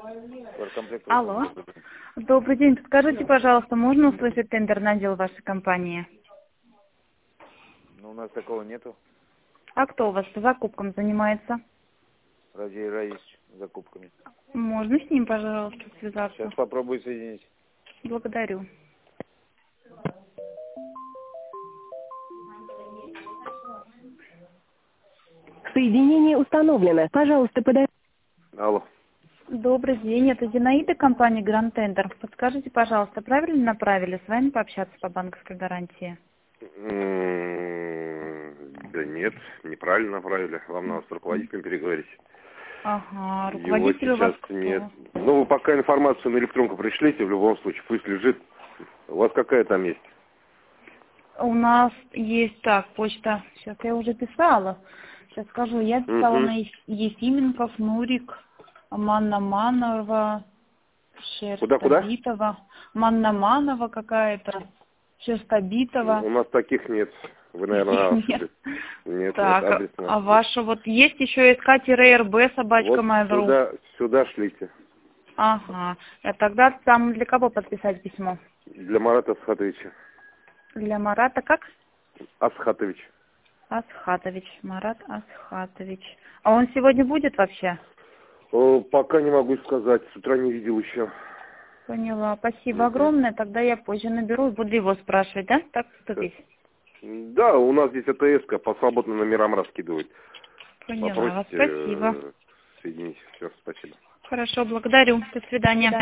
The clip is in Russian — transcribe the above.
Алло. Добрый день. Подскажите, пожалуйста, можно услышать тендер на отдел вашей компании? Ну, у нас такого нету. А кто у вас по закупкам занимается? Радий Раисович закупками. Можно с ним, пожалуйста, связаться? Сейчас попробую соединить. Благодарю. Соединение установлено. Пожалуйста, подойдите. Алло. Добрый день. Это Зинаида, компания Grand Tender. Подскажите, пожалуйста, правильно направили с вами пообщаться по банковской гарантии? Да нет, неправильно направили. Вам надо с руководителем переговорить. Ага, Его руководитель у вас сейчас кто? нет. Ну, вы пока информацию на электронку пришлите, в любом случае, пусть лежит. У вас какая там есть? У нас есть, так, почта. Сейчас я уже писала. Сейчас скажу. Я писала на Ефименков, Нурик, Манна Манова, Шерстобитова. Манна Манова какая-то, Шерстобитова. У нас таких нет. Вы, наверное, Нет. Нет, Так, вот адрес наш. а ваша вот есть еще СК-РБ, собачка Вот Mail.ru. сюда шлите. Ага. А тогда там для кого подписать письмо? Для Марата Асхатовича. Для Марата как? Асхатович. Асхатович. Марат Асхатович. А он сегодня будет вообще? Пока не могу сказать. С утра не видел еще. Поняла. Спасибо огромное. Тогда я позже наберу и буду его спрашивать, да? Так поступить? Да, у нас здесь АТС-ка по свободным номерам раскидывает. Поняла вас. Попросите, Спасибо. соединить. Все, спасибо. Хорошо, благодарю. До свидания.